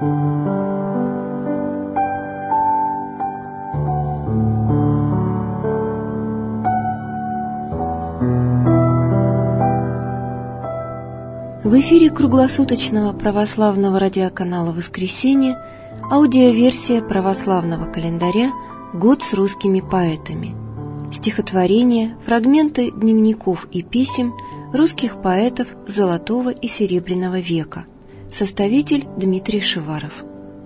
В эфире круглосуточного православного радиоканала «Воскресенье» аудиоверсия православного календаря «Год с русскими поэтами». Стихотворения, фрагменты дневников и писем русских поэтов Золотого и Серебряного века. Составитель Дмитрий Шиваров.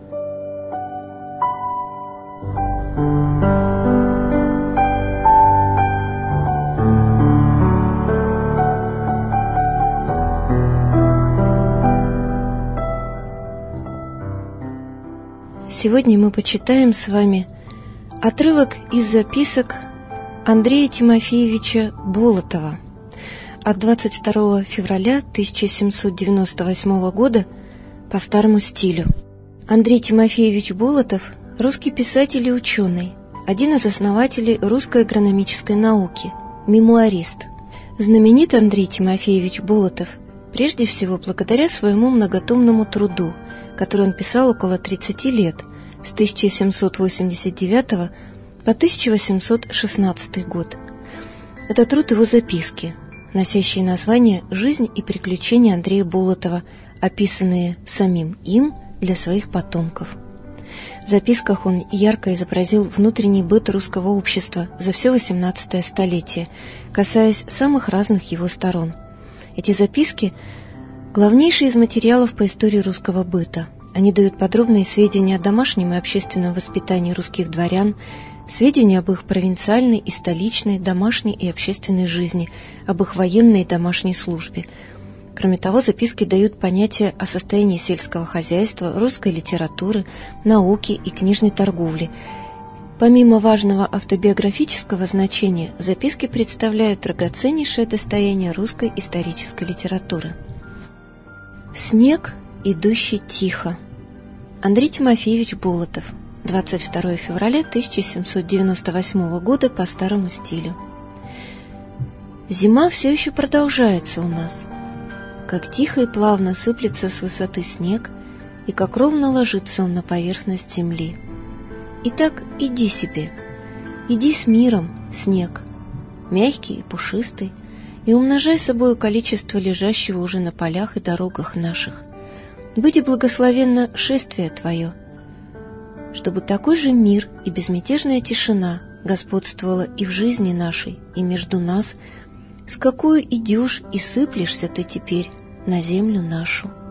Сегодня мы почитаем с вами отрывок из записок Андрея Тимофеевича Болотова от 22 февраля 1798 года по старому стилю. Андрей Тимофеевич Болотов – русский писатель и ученый, один из основателей русской агрономической науки, мемуарист. Знаменит Андрей Тимофеевич Болотов прежде всего благодаря своему многотомному труду, который он писал около 30 лет, с 1789 по 1816 год. Это труд его записки, носящие название «Жизнь и приключения Андрея Болотова», описанные самим им для своих потомков. В записках он ярко изобразил внутренний быт русского общества за все XVIII столетие, касаясь самых разных его сторон. Эти записки – главнейшие из материалов по истории русского быта. Они дают подробные сведения о домашнем и общественном воспитании русских дворян, сведения об их провинциальной и столичной, домашней и общественной жизни, об их военной и домашней службе. Кроме того, записки дают понятие о состоянии сельского хозяйства, русской литературы, науки и книжной торговли. Помимо важного автобиографического значения, записки представляют драгоценнейшее достояние русской исторической литературы. Снег, идущий тихо. Андрей Тимофеевич Болотов. 22 февраля 1798 года по старому стилю. Зима все еще продолжается у нас. Как тихо и плавно сыплется с высоты снег, и как ровно ложится он на поверхность земли. Итак, иди себе, иди с миром, снег, мягкий и пушистый, и умножай собою количество лежащего уже на полях и дорогах наших. Буди благословенно шествие твое, чтобы такой же мир и безмятежная тишина господствовала и в жизни нашей, и между нас, с какую идешь и сыплешься ты теперь на землю нашу.